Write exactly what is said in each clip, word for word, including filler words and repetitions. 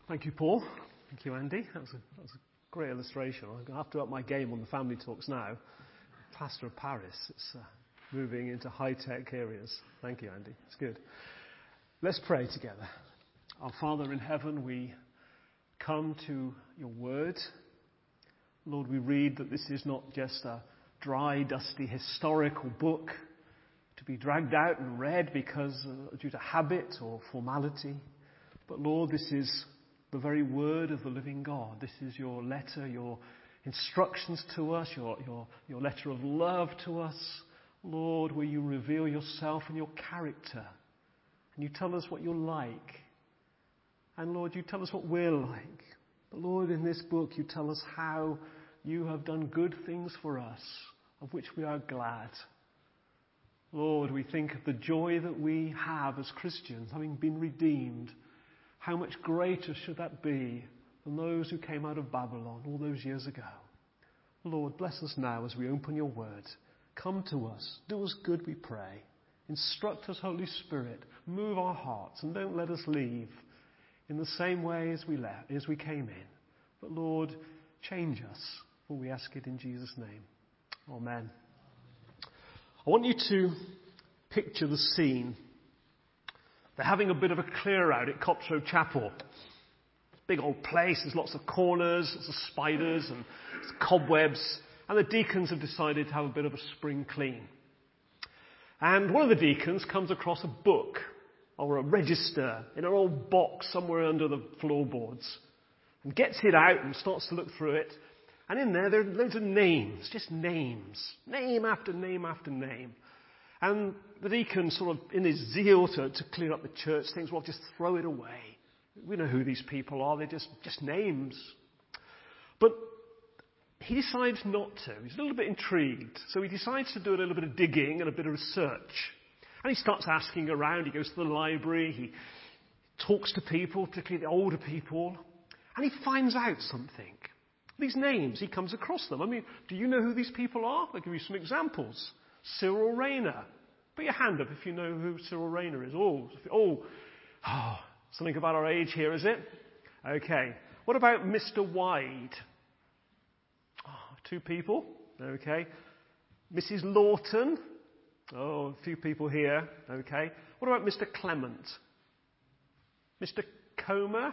Thank you, Paul. Thank you, Andy. That was a, that was a great illustration. I'm going to have to up my game on the family talks now. Plaster of Paris. It's uh, moving into high-tech areas. Thank you, Andy. It's good. Let's pray together. Our Father in heaven, we come to your word. Lord, we read that this is not just a dry, dusty, historical book to be dragged out and read because uh, due to habit or formality. But Lord, this is the very word of the living God. This is your letter, your instructions to us, your, your, your letter of love to us. Lord, where you reveal yourself and your character. And you tell us what you're like. And Lord, you tell us what we're like. But Lord, in this book, you tell us how you have done good things for us, of which we are glad. Lord, we think of the joy that we have as Christians, having been redeemed. How much greater should that be than those who came out of Babylon all those years ago? Lord, bless us now as we open your word. Come to us. Do us good, we pray. Instruct us, Holy Spirit. Move our hearts and don't let us leave in the same way as we left, as we came in. But Lord, change us, for we ask it in Jesus' name. Amen. I want you to picture the scene. They're having a bit of a clear out at Copsrow Chapel. Big old place, there's lots of corners, lots of spiders and cobwebs, and the deacons have decided to have a bit of a spring clean. And one of the deacons comes across a book or a register in an old box somewhere under the floorboards and gets it out and starts to look through it. And in there, there are loads of names, just names, name after name after name. And the deacon, sort of in his zeal to, to clear up the church, thinks, well, just throw it away. We know who these people are. They're just, just names. But he decides not to. He's a little bit intrigued. So he decides to do a little bit of digging and a bit of research. And he starts asking around. He goes to the library. He talks to people, particularly the older people. And he finds out something. These names, he comes across them. I mean, do you know who these people are? I'll give you some examples. Cyril Rayner. Put your hand up if you know who Cyril Rayner is. Oh, oh, oh, something about our age here, is it? Okay. What about Mister Wyde? Oh, two people. Okay. Missus Lawton. Oh, a few people here. Okay. What about Mister Clement? Mister Comer?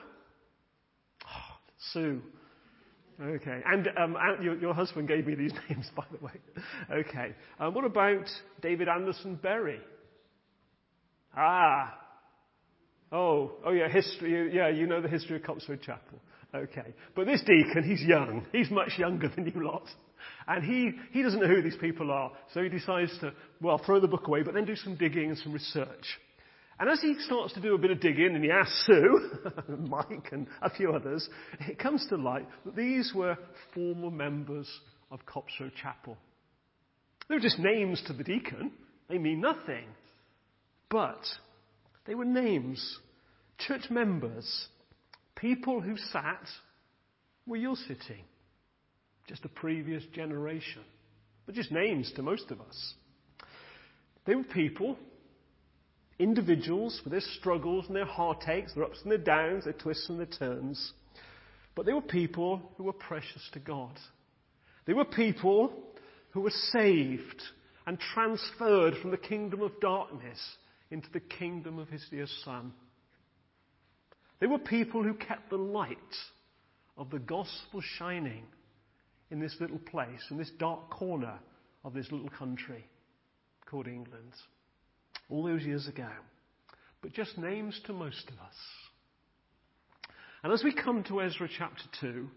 Oh, Sue. Okay. And um, your, your husband gave me these names, by the way. Okay. Um, what about David Anderson Berry? Ah. Oh, oh yeah, history. Yeah, you know the history of Copsrow Chapel. Okay. But this deacon, he's young. He's much younger than you lot. And he, he doesn't know who these people are. So he decides to, well, throw the book away, but then do some digging and some research. And as he starts to do a bit of digging, and he asks Sue, Mike, and a few others, it comes to light that these were former members of Copsrow Chapel. They were just names to the deacon. They mean nothing. But they were names, church members, people who sat where you're sitting. Just a previous generation. But just names to most of us. They were people, individuals with their struggles and their heartaches, their ups and their downs, their twists and their turns. But they were people who were precious to God. They were people who were saved and transferred from the kingdom of darkness into the kingdom of his dear Son. They were people who kept the light of the gospel shining in this little place, in this dark corner of this little country called England. All those years ago. But just names to most of us. And as we come to Ezra chapter two,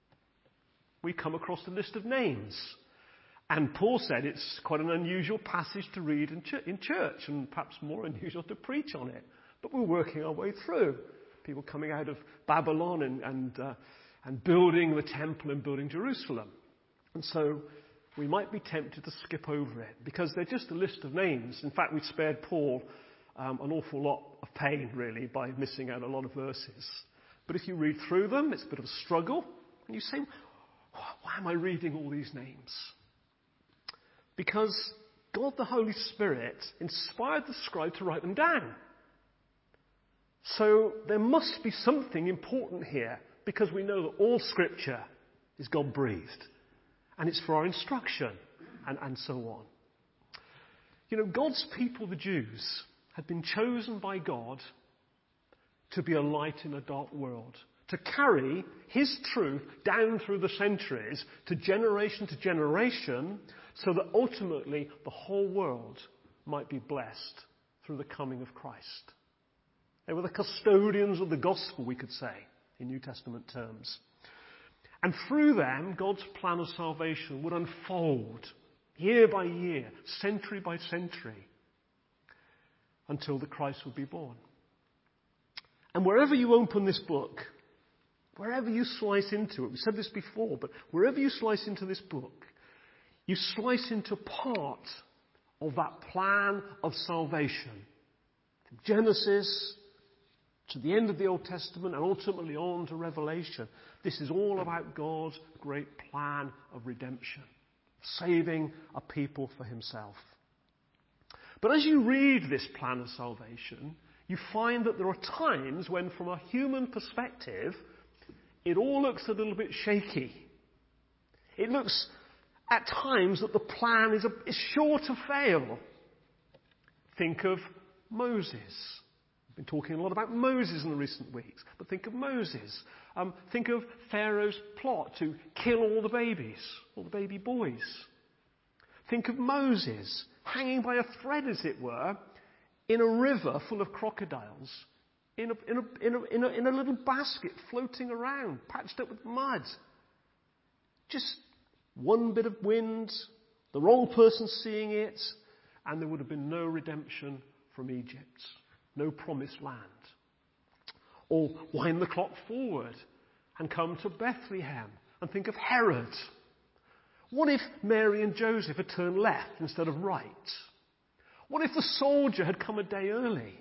we come across the list of names. And Paul said it's quite an unusual passage to read in, ch- in church, and perhaps more unusual to preach on it. But we're working our way through. People coming out of Babylon and, and, uh, and building the temple and building Jerusalem. And so we might be tempted to skip over it because they're just a list of names. In fact, we spared Paul um, an awful lot of pain, really, by missing out a lot of verses. But if you read through them, it's a bit of a struggle. And you say, why am I reading all these names? Because God the Holy Spirit inspired the scribe to write them down. So there must be something important here, because we know that all Scripture is God-breathed. And it's for our instruction, and, and so on. You know, God's people, the Jews, had been chosen by God to be a light in a dark world, to carry his truth down through the centuries to generation to generation, so that ultimately the whole world might be blessed through the coming of Christ. They were the custodians of the gospel, we could say, in New Testament terms. And through them, God's plan of salvation would unfold year by year, century by century, until the Christ would be born. And wherever you open this book, wherever you slice into it, we said this before, but wherever you slice into this book, you slice into part of that plan of salvation. From Genesis to the end of the Old Testament and ultimately on to Revelation. This is all about God's great plan of redemption, saving a people for himself. But as you read this plan of salvation, you find that there are times when, from a human perspective, it all looks a little bit shaky. It looks at times that the plan is, a, is sure to fail. Think of Moses. We've been talking a lot about Moses in the recent weeks, but think of Moses. Um, think of Pharaoh's plot to kill all the babies, all the baby boys. Think of Moses hanging by a thread, as it were, in a river full of crocodiles, in a, in a, in a, in a, in a little basket floating around, patched up with mud. Just one bit of wind, the wrong person seeing it, and there would have been no redemption from Egypt, no promised land. Or wind the clock forward and come to Bethlehem and think of Herod. What if Mary and Joseph had turned left instead of right? What if the soldier had come a day early?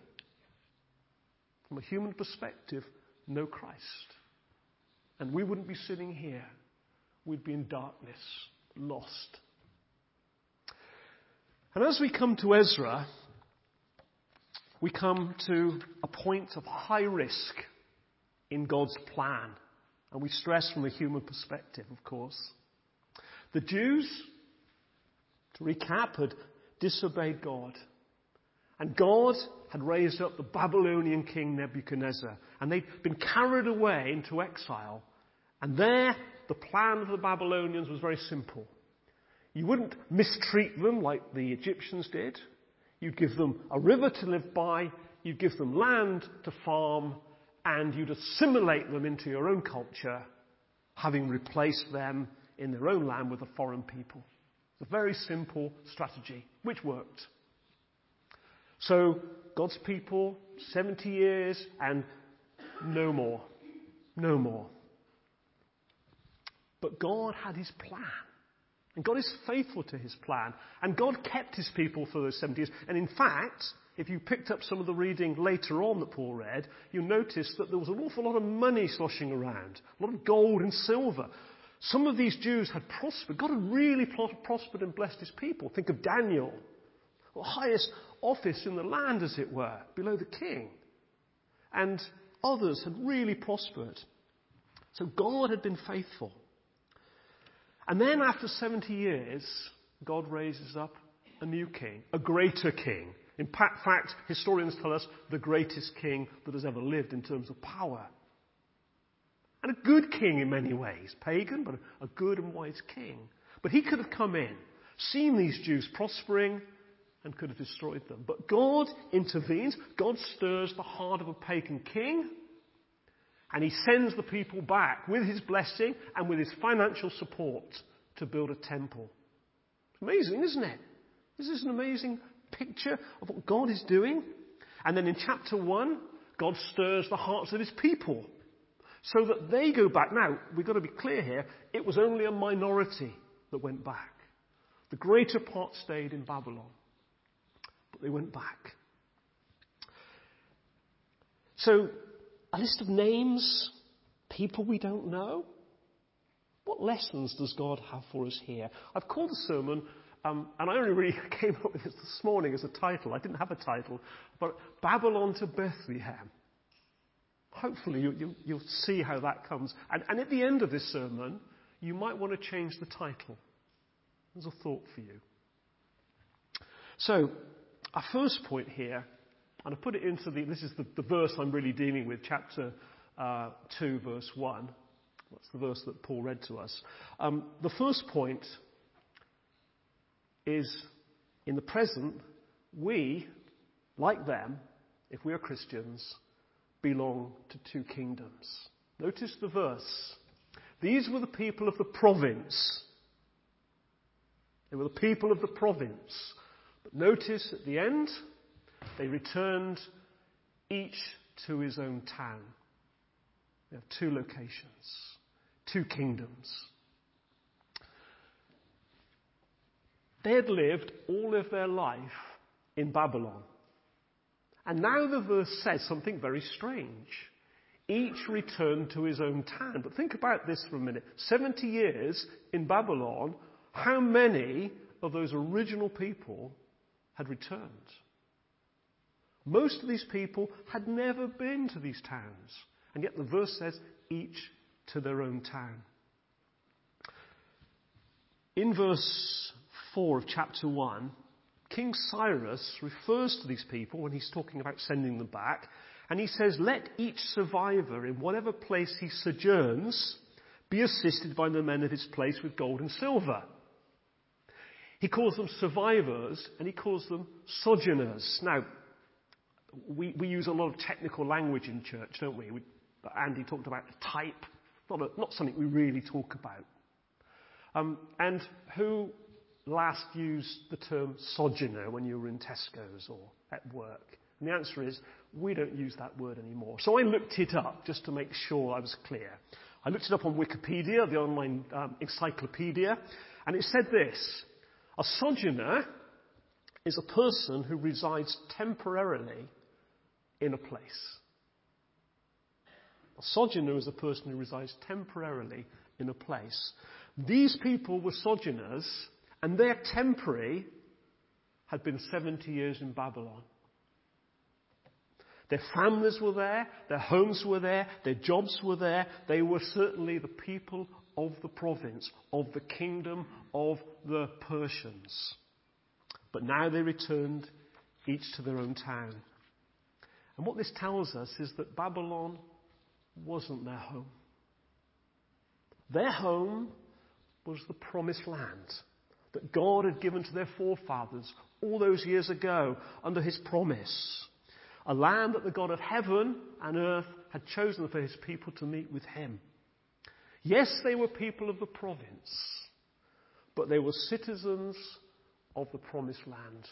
From a human perspective, no Christ. And we wouldn't be sitting here. We'd be in darkness, lost. And as we come to Ezra, we come to a point of high risk in God's plan. And we stress from a human perspective, of course. The Jews, to recap, had disobeyed God. And God had raised up the Babylonian king Nebuchadnezzar. And they'd been carried away into exile. And there, the plan of the Babylonians was very simple. You wouldn't mistreat them like the Egyptians did. You'd give them a river to live by. You'd give them land to farm. And you'd assimilate them into your own culture, having replaced them in their own land with a foreign people. It's a very simple strategy, which worked. So, God's people, seventy years and no more. No more. But God had his plan. And God is faithful to his plan. And God kept his people for those seventy years. And in fact, if you picked up some of the reading later on that Paul read, you'll notice that there was an awful lot of money sloshing around. A lot of gold and silver. Some of these Jews had prospered. God had really prospered and blessed his people. Think of Daniel. The highest office in the land, as it were, below the king. And others had really prospered. So God had been faithful. And then after seventy years, God raises up a new king, a greater king. In fact, historians tell us the greatest king that has ever lived in terms of power. And a good king in many ways, pagan, but a good and wise king. But he could have come in, seen these Jews prospering, and could have destroyed them. But God intervenes. God stirs the heart of a pagan king. And he sends the people back with his blessing and with his financial support to build a temple. Amazing, isn't it? This is an amazing picture of what God is doing. And then in chapter one, God stirs the hearts of his people so that they go back. Now, we've got to be clear here, it was only a minority that went back. The greater part stayed in Babylon. But they went back. So, a list of names, people we don't know. What lessons does God have for us here? I've called the sermon, um, and I only really came up with this this morning as a title. I didn't have a title, but Babylon to Bethlehem. Hopefully you, you, you'll see how that comes. And, and at the end of this sermon, you might want to change the title. There's a thought for you. So, our first point here, and I put it into the, this is the, the verse I'm really dealing with, chapter uh, two, verse one. That's the verse that Paul read to us. Um, the first point is, in the present, we, like them, if we are Christians, belong to two kingdoms. Notice the verse. These were the people of the province. They were the people of the province. But notice at the end, they returned each to his own town. We have two locations, two kingdoms. They had lived all of their life in Babylon. And now the verse says something very strange. Each returned to his own town. But think about this for a minute. seventy years in Babylon, how many of those original people had returned? Most of these people had never been to these towns. And yet the verse says, each to their own town. In verse four of chapter one, King Cyrus refers to these people when he's talking about sending them back. And he says, let each survivor in whatever place he sojourns be assisted by the men of his place with gold and silver. He calls them survivors and he calls them sojourners. Now, we, we use a lot of technical language in church, don't we? we Andy talked about a type, not, a, not something we really talk about. Um, and who last used the term sojourner when you were in Tesco's or at work? And the answer is, we don't use that word anymore. So I looked it up just to make sure I was clear. I looked it up on Wikipedia, the online um, encyclopedia, and it said this: a sojourner is a person who resides temporarily in a place. A sojourner is a person who resides temporarily in a place. These people were sojourners, and their temporary had been seventy years in Babylon. Their families were there, their homes were there, their jobs were there. They were certainly the people of the province, of the kingdom of the Persians. But now they returned each to their own town. And what this tells us is that Babylon wasn't their home. Their home was the promised land that God had given to their forefathers all those years ago under his promise. A land that the God of heaven and earth had chosen for his people to meet with him. Yes, they were people of the province, but they were citizens of the promised land.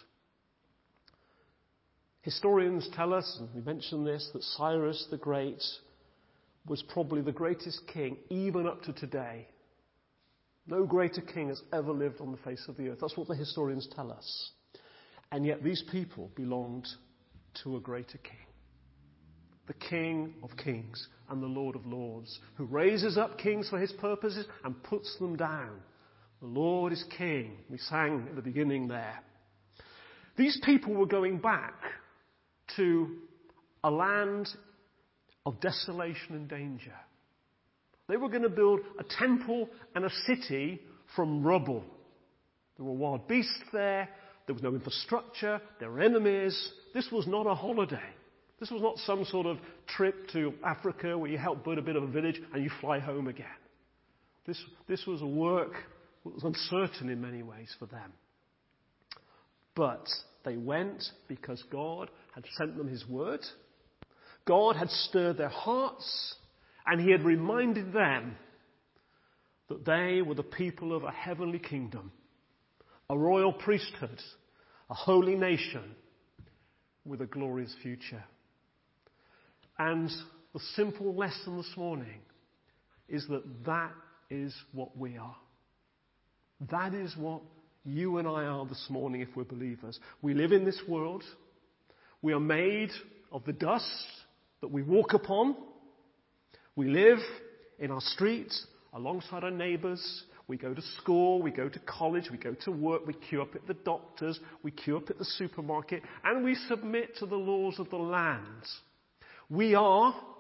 Historians tell us, and we mentioned this, that Cyrus the Great was probably the greatest king even up to today. No greater king has ever lived on the face of the earth. That's what the historians tell us. And yet these people belonged to a greater king. The King of Kings and the Lord of Lords, who raises up kings for his purposes and puts them down. The Lord is King. We sang at the beginning there. These people were going back to a land of desolation and danger. They were going to build a temple and a city from rubble. There were wild beasts there. There was no infrastructure. There were enemies. This was not a holiday. This was not some sort of trip to Africa where you help build a bit of a village and you fly home again. This, this was a work that was uncertain in many ways for them. But they went because God had sent them his word. God had stirred their hearts, and he had reminded them that they were the people of a heavenly kingdom, a royal priesthood, a holy nation with a glorious future. And the simple lesson this morning is that that is what we are. That is what you and I are this morning if we're believers. We live in this world. We are made of the dust that we walk upon. We live in our streets alongside our neighbours. We go to school, we go to college, we go to work, we queue up at the doctors, we queue up at the supermarket, and we submit to the laws of the land. We are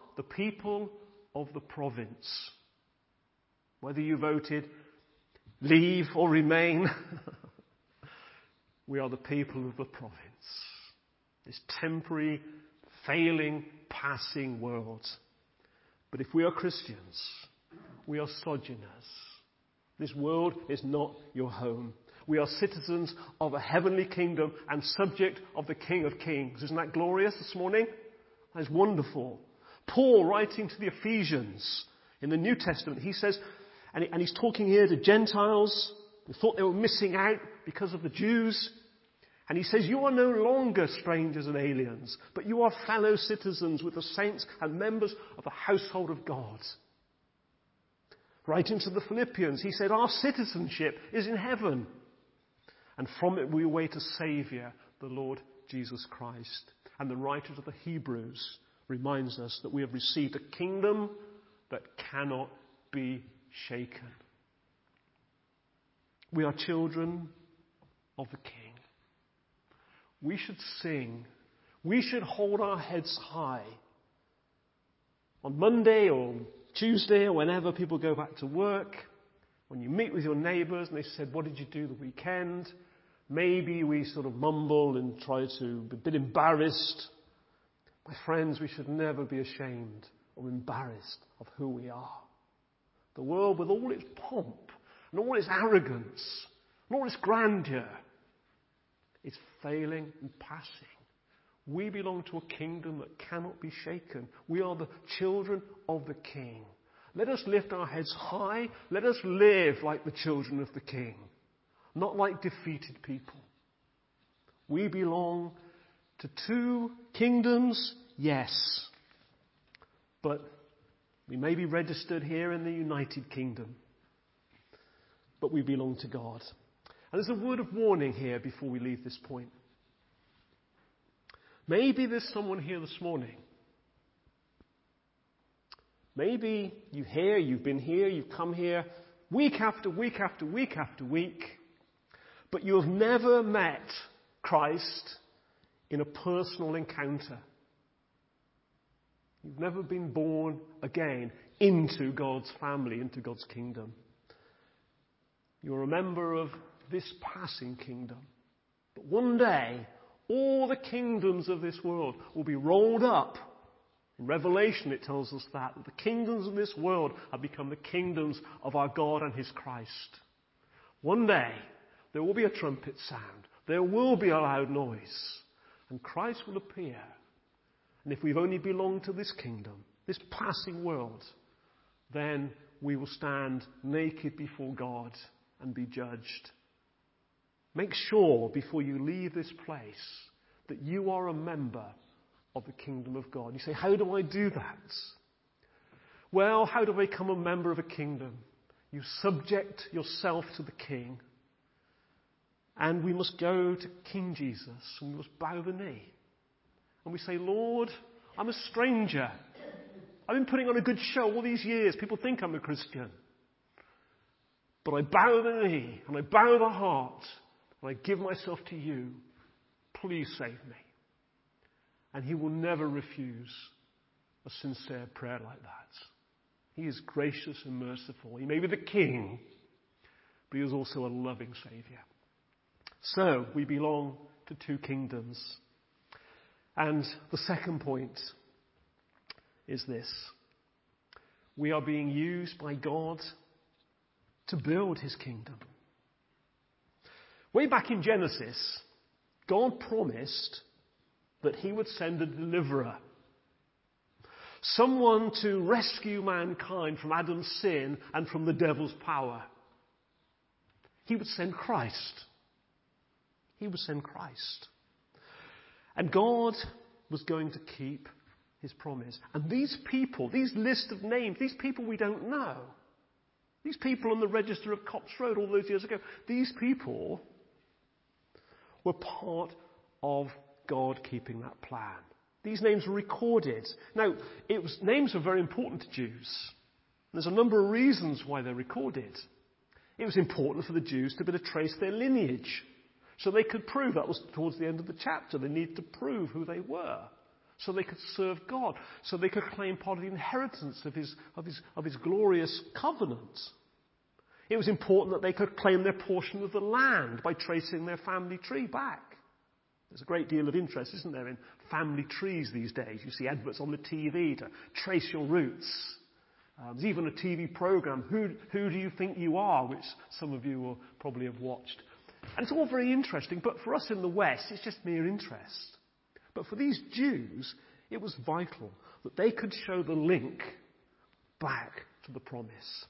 the people of the province. Whether you voted leave or remain, we are the people of the province. This temporary, failing, passing world. But if we are Christians, we are sojourners. This world is not your home. We are citizens of a heavenly kingdom and subject of the King of Kings. Isn't that glorious this morning? That is wonderful. Paul, writing to the Ephesians in the New Testament, he says, and he's talking here to Gentiles who thought they were missing out because of the Jews. And he says, you are no longer strangers and aliens, but you are fellow citizens with the saints and members of the household of God. Writing to the Philippians, he said, our citizenship is in heaven. And from it we await a Saviour, the Lord Jesus Christ. And the writer of the Hebrews reminds us that we have received a kingdom that cannot be shaken. We are children of the King. We should sing. We should hold our heads high. On Monday or Tuesday or whenever people go back to work, when you meet with your neighbours and they said, what did you do the weekend? Maybe we sort of mumble and try to be a bit embarrassed. My friends, we should never be ashamed or embarrassed of who we are. The world, with all its pomp and all its arrogance and all its grandeur, is failing and passing. We belong to a kingdom that cannot be shaken. We are the children of the King. Let us lift our heads high. Let us live like the children of the King, not like defeated people. We belong to two kingdoms, yes, but we may be registered here in the United Kingdom, but we belong to God. And there's a word of warning here before we leave this point. Maybe there's someone here this morning. Maybe you hear, you've been here, you've come here week after week after week after week, but you have never met Christ in a personal encounter. You've never been born again into God's family, into God's kingdom. You're a member of this passing kingdom. But one day, all the kingdoms of this world will be rolled up. In Revelation it tells us that, that the kingdoms of this world have become the kingdoms of our God and His Christ. One day, there will be a trumpet sound. There will be a loud noise. And Christ will appear. And if we've only belonged to this kingdom, this passing world, then we will stand naked before God and be judged. Make sure before you leave this place that you are a member of the kingdom of God. You say, how do I do that? Well, how do I become a member of a kingdom? You subject yourself to the King. And we must go to King Jesus and we must bow the knee. And we say, Lord, I'm a stranger. I've been putting on a good show all these years. People think I'm a Christian. But I bow the knee and I bow the heart and I give myself to you. Please save me. And He will never refuse a sincere prayer like that. He is gracious and merciful. He may be the King, but He is also a loving Saviour. So, we belong to two kingdoms. And the second point is this. We are being used by God to build His kingdom. Way back in Genesis, God promised that He would send a deliverer. Someone to rescue mankind from Adam's sin and from the devil's power. He would send Christ. He would send Christ. And God was going to keep His promise. And these people, these list of names, these people we don't know. These people on the register of Cops Road all those years ago, these people were part of God keeping that plan. These names were recorded. Now, it was, names were very important to Jews. There's a number of reasons why they're recorded. It was important for the Jews to be able to trace their lineage. So they could prove, that was towards the end of the chapter, they needed to prove who they were. so they could serve God, so they could claim part of the inheritance of his, of his, of his glorious covenant. It was important that they could claim their portion of the land by tracing their family tree back. There's a great deal of interest, isn't there, in family trees these days. You see adverts on the T V to trace your roots. Um, there's even a T V program, Who, Who Do You Think You Are, which some of you will probably have watched. And it's all very interesting, but for us in the West, it's just mere interest. But for these Jews, it was vital that they could show the link back to the promise.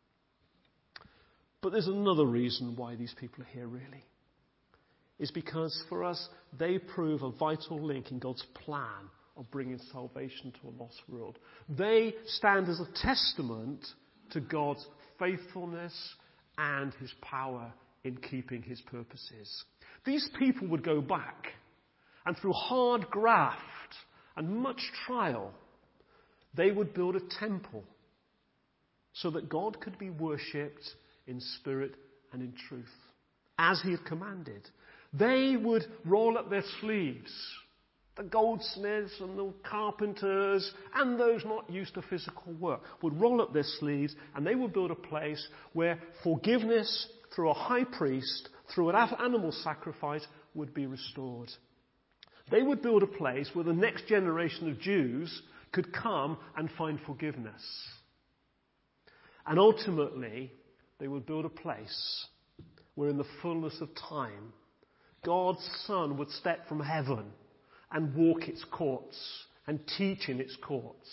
But there's another reason why these people are here, really. Is because for us, they prove a vital link in God's plan of bringing salvation to a lost world. They stand as a testament to God's faithfulness and his power in keeping his purposes. These people would go back, and through hard graft and much trial, they would build a temple so that God could be worshipped in spirit and in truth, as he had commanded. They would roll up their sleeves. The goldsmiths and the carpenters and those not used to physical work would roll up their sleeves, and they would build a place where forgiveness through a high priest, through an animal sacrifice, would be restored. They would build a place where the next generation of Jews could come and find forgiveness. And ultimately, they would build a place where in the fullness of time, God's Son would step from heaven and walk its courts and teach in its courts.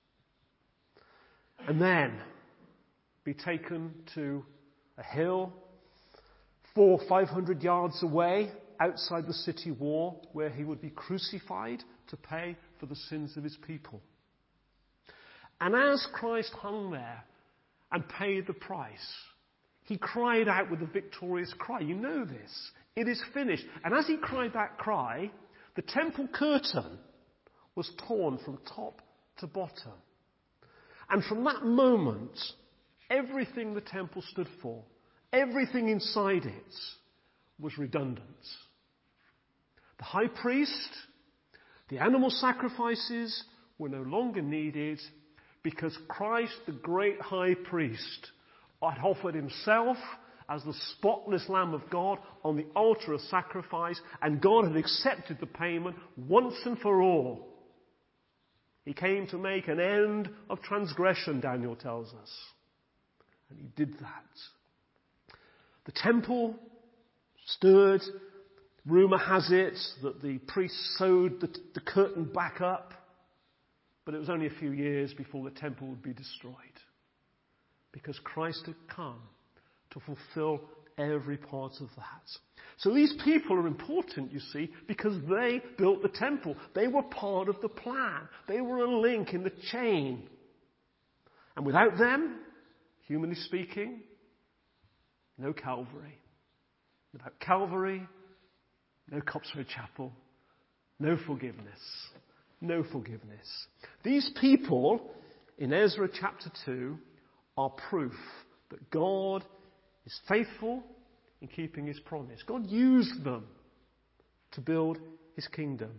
And then be taken to a hill four, five hundred yards away outside the city wall, where he would be crucified to pay for the sins of his people. And as Christ hung there and paid the price, he cried out with a victorious cry. You know this. It is finished. And as he cried that cry, the temple curtain was torn from top to bottom. And from that moment, everything the temple stood for, everything inside it, was redundant. The high priest, the animal sacrifices were no longer needed, because Christ, the great high priest, had offered himself as the spotless Lamb of God on the altar of sacrifice, and God had accepted the payment once and for all. He came to make an end of transgression, Daniel tells us. And he did that. The temple stood. Rumour has it that the priests sewed the, the curtain back up, but it was only a few years before the temple would be destroyed, because Christ had come to fulfill every part of that. So these people are important, you see, because they built the temple. They were part of the plan. They were a link in the chain. And without them, humanly speaking, no Calvary. Without Calvary, no Copsford Chapel, no forgiveness. No forgiveness. These people in Ezra chapter two are proof that God is faithful in keeping his promise. God used them to build his kingdom.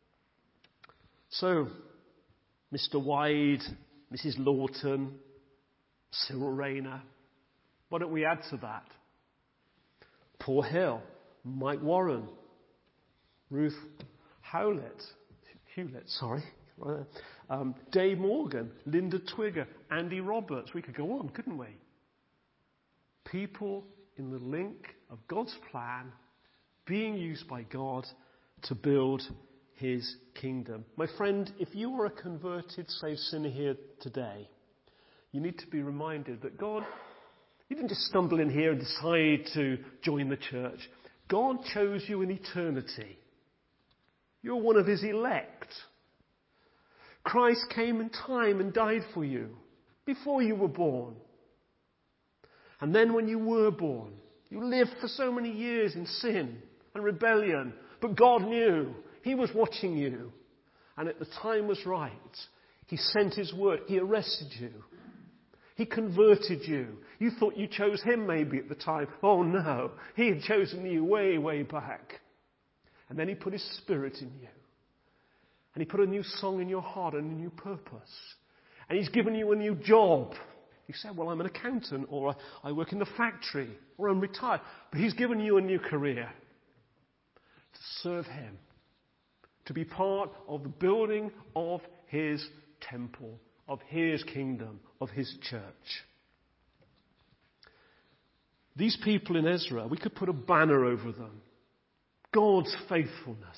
So, Mister Wide, Missus Lawton, Cyril Rayner, why don't we add to that? Paul Hill, Mike Warren, Ruth Howlett, Hewlett, sorry, um, Dave Morgan, Linda Twigger, Andy Roberts. We could go on, couldn't we? People in the link of God's plan, being used by God to build his kingdom. My friend, if you are a converted, saved sinner here today, you need to be reminded that God, you didn't just stumble in here and decide to join the church. God chose you in eternity. You're one of his elect. Christ came in time and died for you before you were born. And then when you were born, you lived for so many years in sin and rebellion. But God knew. He was watching you. And at the time was right, he sent his word. He arrested you. He converted you. You thought you chose him maybe at the time. Oh no, he had chosen you way, way back. And then he put his spirit in you. And he put a new song in your heart and a new purpose. And he's given you a new job. You say, well, I'm an accountant, or I work in the factory, or I'm retired. But he's given you a new career to serve him, to be part of the building of his temple, of his kingdom, of his church. These people in Ezra, we could put a banner over them. God's faithfulness.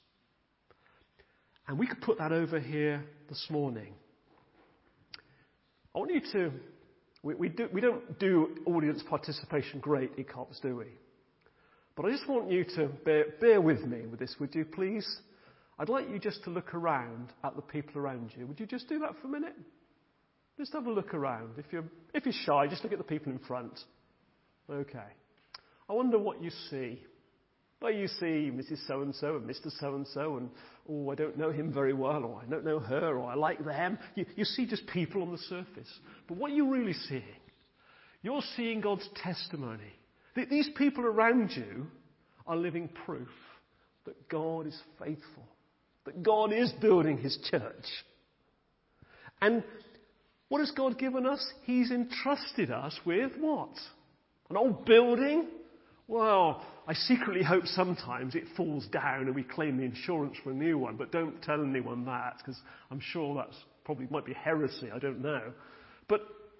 And we could put that over here this morning. I want you to, we, we, do, we don't do audience participation great at COPS, do we? But I just want you to bear, bear with me with this, would you please? I'd like you just to look around at the people around you. Would you just do that for a minute? Just have a look around. If you're, if you're shy, just look at the people in front. Okay. I wonder what you see. Well, you see Missus So-and-so and Mister So-and-so and, oh, I don't know him very well, or I don't know her, or I like them. You, you see just people on the surface. But what you're really seeing, you're seeing God's testimony. That these people around you are living proof that God is faithful, that God is building his church. And what has God given us? He's entrusted us with what? An old building? Well, I secretly hope sometimes it falls down and we claim the insurance for a new one, but don't tell anyone that, because I'm sure that's probably might be heresy, I don't know. But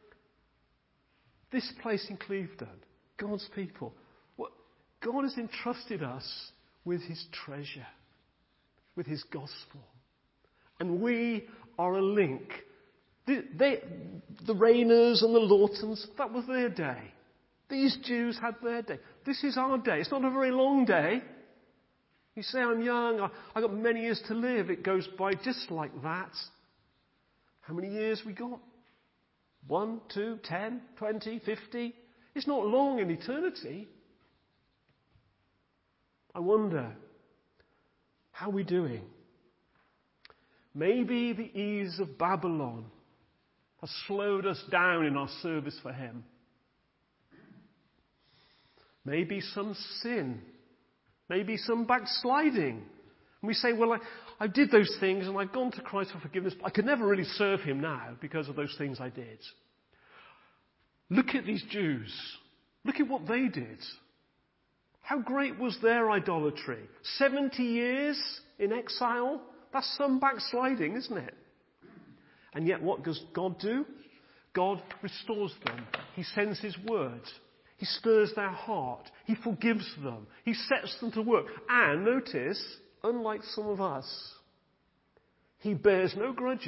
this place in Clevedon, God's people, what, God has entrusted us with his treasure, with his gospel. And we are a link. The, they, the Rainers and the Lawtons, that was their day. These Jews had their day. This is our day. It's not a very long day. You say, I'm young, I, I've got many years to live. It goes by just like that. How many years we got? One, two, ten, twenty, fifty? It's not long in eternity. I wonder, how are we doing? Maybe the ease of Babylon has slowed us down in our service for him. Maybe some sin. Maybe some backsliding. And we say, well, I, I did those things and I've gone to Christ for forgiveness, but I could never really serve him now because of those things I did. Look at these Jews. Look at what they did. How great was their idolatry? seventy years in exile? That's some backsliding, isn't it? And yet what does God do? God restores them. He sends his word. He stirs their heart. He forgives them. He sets them to work. And notice, unlike some of us, he bears no grudges.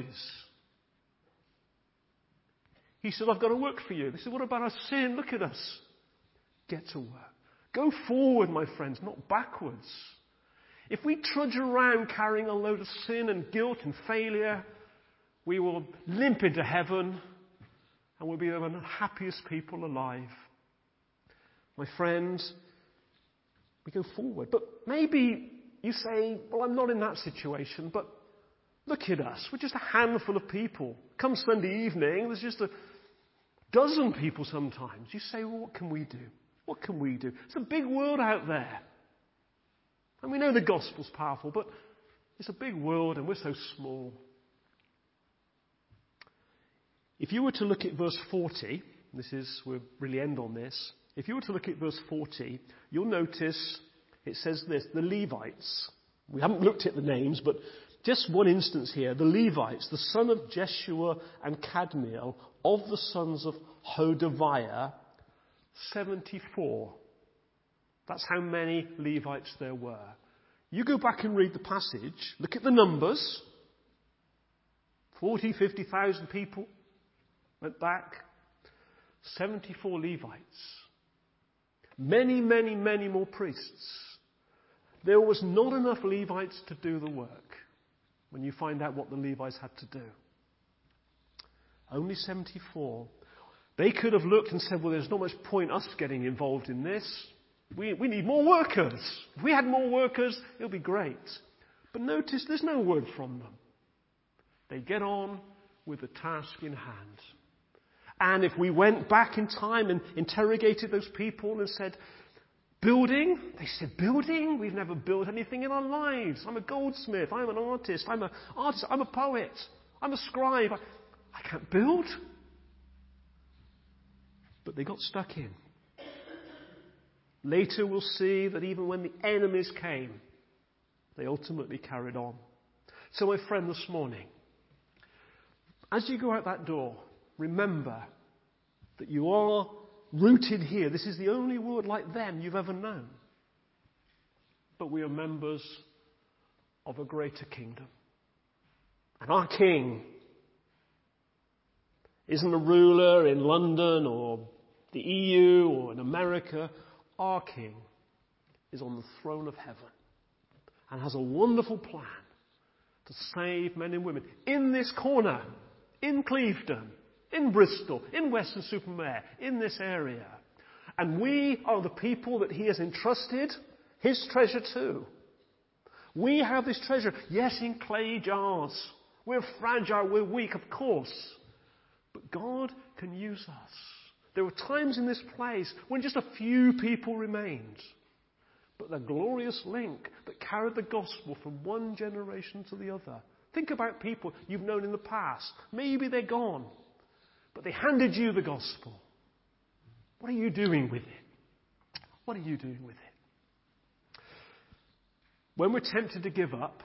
He said, I've got to work for you. They said, what about our sin? Look at us. Get to work. Go forward, my friends, not backwards. If we trudge around carrying a load of sin and guilt and failure, we will limp into heaven and we'll be the happiest people alive. My friends, we go forward. But maybe you say, well, I'm not in that situation, but look at us. We're just a handful of people. Come Sunday evening, there's just a dozen people sometimes. You say, well, what can we do? What can we do? It's a big world out there. And we know the gospel's powerful, but it's a big world and we're so small. If you were to look at verse forty, this is, we'll really end on this. If you were to look at verse forty, you'll notice it says this, the Levites. We haven't looked at the names, but just one instance here. The Levites, the son of Jeshua and Kadmiel, of the sons of Hodaviah, seventy-four. That's how many Levites there were. You go back and read the passage, look at the numbers. forty, fifty thousand people went back. seventy-four Levites. Many, many, many more priests. There was not enough Levites to do the work when you find out what the Levites had to do. Only seventy-four. They could have looked and said, well, there's not much point us getting involved in this. We, we need more workers. If we had more workers, it would be great. But notice there's no word from them. They get on with the task in hand. And if we went back in time and interrogated those people and said, building. They said, building? We've never built anything in our lives. I'm a goldsmith. I'm an artist. I'm an artist. I'm a poet. I'm a scribe. I, I can't build. But they got stuck in. Later we'll see that even when the enemies came, they ultimately carried on. So my friend, this morning, as you go out that door, remember that you are rooted here. This is the only world like them you've ever known. But we are members of a greater kingdom. And our king isn't a ruler in London or the E U or in America. Our king is on the throne of heaven and has a wonderful plan to save men and women in this corner, in Clevedon, in Bristol, in Weston-super-Mare, in this area. And we are the people that he has entrusted his treasure to. We have this treasure, yes, in clay jars. We're fragile, we're weak, of course. But God can use us. There were times in this place when just a few people remained. But the glorious link that carried the gospel from one generation to the other. Think about people you've known in the past. Maybe they're gone. But they handed you the gospel. What are you doing with it? What are you doing with it? When we're tempted to give up,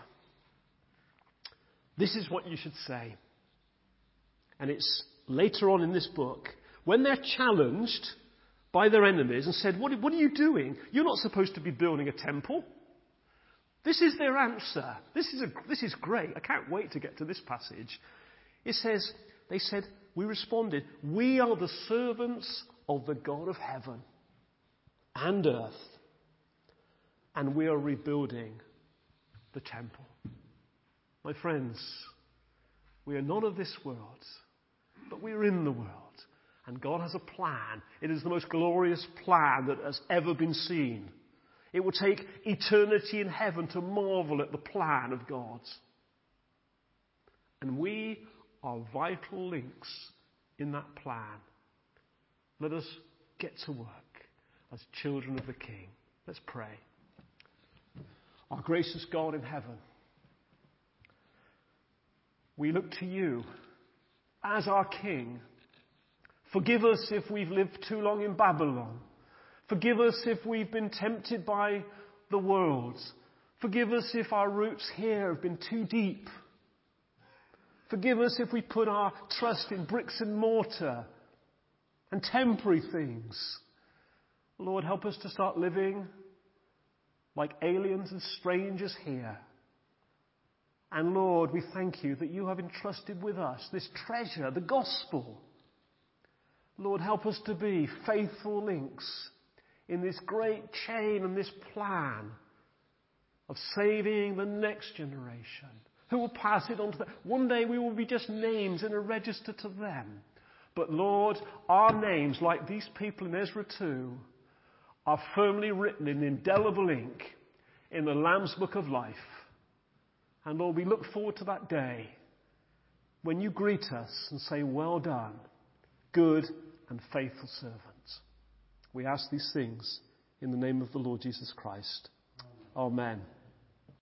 this is what you should say. And it's later on in this book. When they're challenged by their enemies and said, what, what are you doing? You're not supposed to be building a temple. This is their answer. This is, a, this is great. I can't wait to get to this passage. It says, they said, we responded, we are the servants of the God of heaven and earth, and we are rebuilding the temple. My friends, we are not of this world, but we are in the world. And God has a plan. It is the most glorious plan that has ever been seen. It will take eternity in heaven to marvel at the plan of God. And we are vital links in that plan. Let us get to work as children of the King. Let's pray. Our gracious God in heaven, we look to you as our King. Forgive us if we've lived too long in Babylon. Forgive us if we've been tempted by the world. Forgive us if our roots here have been too deep. Forgive us if we put our trust in bricks and mortar and temporary things. Lord, help us to start living like aliens and strangers here. And Lord, we thank you that you have entrusted with us this treasure, the gospel. Lord, help us to be faithful links in this great chain and this plan of saving the next generation, who will pass it on to them. One day we will be just names in a register to them. But Lord, our names, like these people in Ezra two, are firmly written in indelible ink in the Lamb's Book of Life. And Lord, we look forward to that day when you greet us and say, well done, good and faithful servant. We ask these things in the name of the Lord Jesus Christ. Amen.